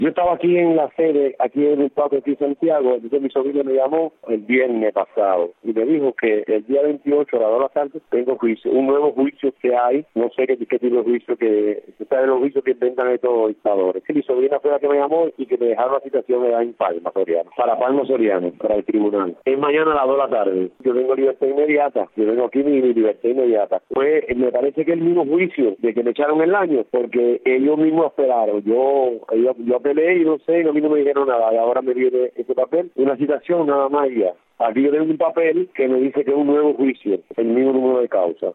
Yo estaba aquí en la sede, aquí en el Parque de Santiago, entonces mi sobrino me llamó el viernes pasado y me dijo que el día 28 a las 2 de la tarde tengo juicio, un nuevo juicio que hay, no sé qué tipo de juicio que, ¿sabes? Los juicios que inventan estos dictadores. Mi sobrina fue la que me llamó y que me dejaron la citación en Palma, Soriano, para Palma Soriano, para el tribunal. Es mañana a las 2 de la tarde. Yo tengo libertad inmediata, yo tengo aquí mi libertad inmediata. Pues me parece que el mismo juicio de que me echaron el año, porque ellos mismos esperaron. Yo apelé y no sé, a mí no me dijeron nada, y ahora me viene este papel, una citación nada más ya. Aquí yo tengo un papel que me dice que es un nuevo juicio, el mismo número de causa.